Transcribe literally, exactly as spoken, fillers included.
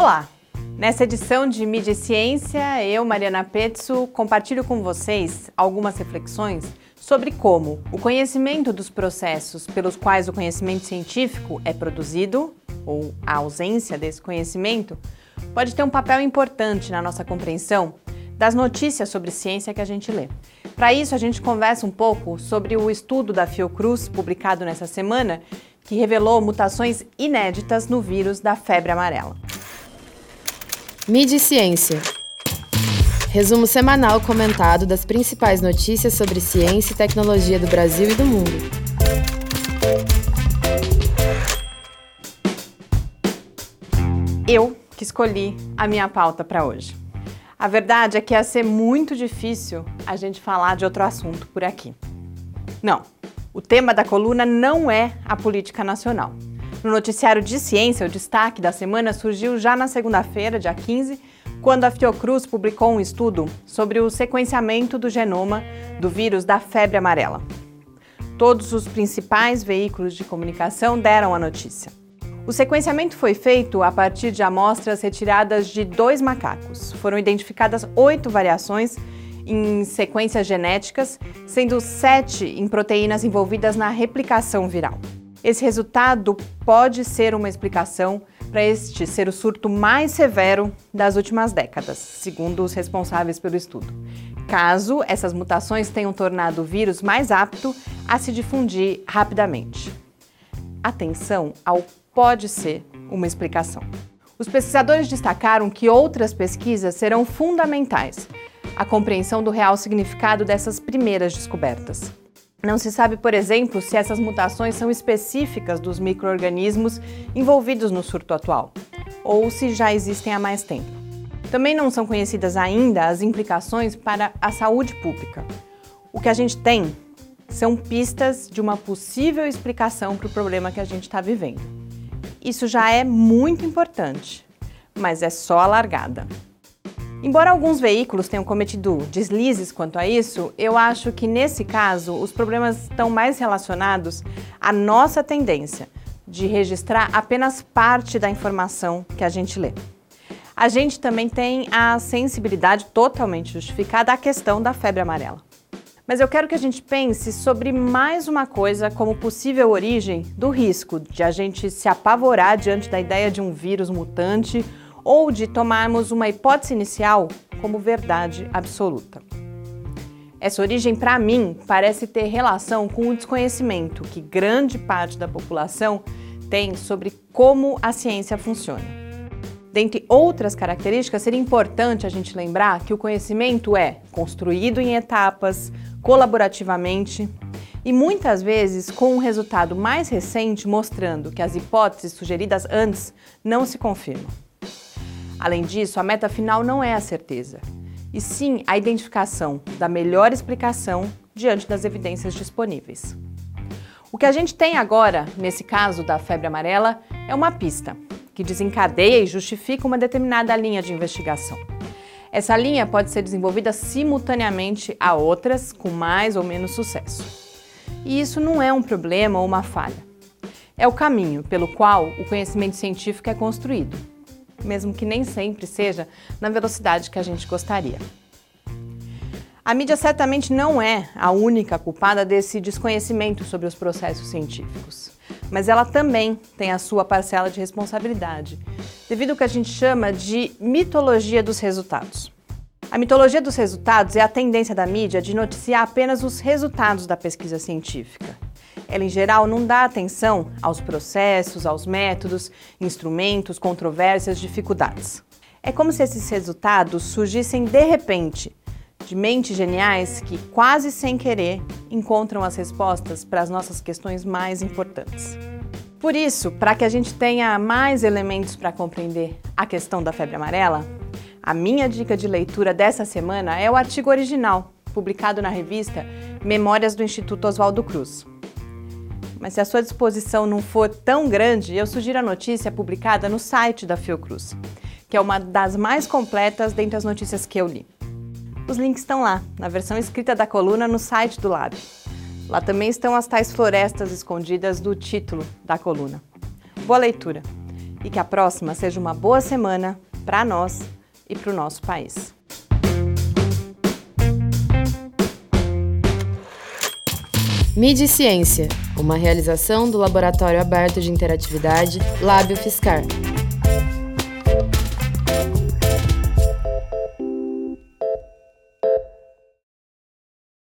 Olá! Nessa edição de Mídia e Ciência, eu, Mariana Pezzo, compartilho com vocês algumas reflexões sobre como o conhecimento dos processos pelos quais o conhecimento científico é produzido, ou a ausência desse conhecimento, pode ter um papel importante na nossa compreensão das notícias sobre ciência que a gente lê. Para isso, a gente conversa um pouco sobre o estudo da Fiocruz, publicado nessa semana, que revelou mutações inéditas no vírus da febre amarela. Mídia e Ciência. Resumo semanal comentado das principais notícias sobre ciência e tecnologia do Brasil e do mundo. Eu que escolhi a minha pauta para hoje. A verdade é que ia ser muito difícil a gente falar de outro assunto por aqui. Não, o tema da coluna não é a política nacional. No noticiário de ciência, o destaque da semana surgiu já na segunda-feira, dia quinze, quando a Fiocruz publicou um estudo sobre o sequenciamento do genoma do vírus da febre amarela. Todos os principais veículos de comunicação deram a notícia. O sequenciamento foi feito a partir de amostras retiradas de dois macacos. Foram identificadas oito variações em sequências genéticas, sendo sete em proteínas envolvidas na replicação viral. Esse resultado pode ser uma explicação para este ser o surto mais severo das últimas décadas, segundo os responsáveis pelo estudo, caso essas mutações tenham tornado o vírus mais apto a se difundir rapidamente. Atenção ao pode ser uma explicação. Os pesquisadores destacaram que outras pesquisas serão fundamentais à compreensão do real significado dessas primeiras descobertas. Não se sabe, por exemplo, se essas mutações são específicas dos micro-organismos envolvidos no surto atual, ou se já existem há mais tempo. Também não são conhecidas ainda as implicações para a saúde pública. O que a gente tem são pistas de uma possível explicação para o problema que a gente está vivendo. Isso já é muito importante, mas é só a largada. Embora alguns veículos tenham cometido deslizes quanto a isso, eu acho que nesse caso os problemas estão mais relacionados à nossa tendência de registrar apenas parte da informação que a gente lê. A gente também tem a sensibilidade totalmente justificada à questão da febre amarela. Mas eu quero que a gente pense sobre mais uma coisa como possível origem do risco de a gente se apavorar diante da ideia de um vírus mutante ou de tomarmos uma hipótese inicial como verdade absoluta. Essa origem, para mim, parece ter relação com o desconhecimento que grande parte da população tem sobre como a ciência funciona. Dentre outras características, seria importante a gente lembrar que o conhecimento é construído em etapas, colaborativamente e muitas vezes com um resultado mais recente mostrando que as hipóteses sugeridas antes não se confirmam. Além disso, a meta final não é a certeza, e sim a identificação da melhor explicação diante das evidências disponíveis. O que a gente tem agora, nesse caso da febre amarela, é uma pista que desencadeia e justifica uma determinada linha de investigação. Essa linha pode ser desenvolvida simultaneamente a outras com mais ou menos sucesso. E isso não é um problema ou uma falha. É o caminho pelo qual o conhecimento científico é construído, mesmo que nem sempre seja na velocidade que a gente gostaria. A mídia certamente não é a única culpada desse desconhecimento sobre os processos científicos, mas ela também tem a sua parcela de responsabilidade, devido ao que a gente chama de mitologia dos resultados. A mitologia dos resultados é a tendência da mídia de noticiar apenas os resultados da pesquisa científica. Ela, em geral, não dá atenção aos processos, aos métodos, instrumentos, controvérsias, dificuldades. É como se esses resultados surgissem de repente, de mentes geniais que, quase sem querer, encontram as respostas para as nossas questões mais importantes. Por isso, para que a gente tenha mais elementos para compreender a questão da febre amarela, a minha dica de leitura dessa semana é o artigo original, publicado na revista Memórias do Instituto Oswaldo Cruz. Mas se a sua disposição não for tão grande, eu sugiro a notícia publicada no site da Fiocruz, que é uma das mais completas dentre as notícias que eu li. Os links estão lá, na versão escrita da coluna no site do Lab. Lá também estão as tais florestas escondidas do título da coluna. Boa leitura! e que a próxima seja uma boa semana para nós e para o nosso país. Mídia e Ciência, uma realização do Laboratório Aberto de Interatividade Lábio Fiscar.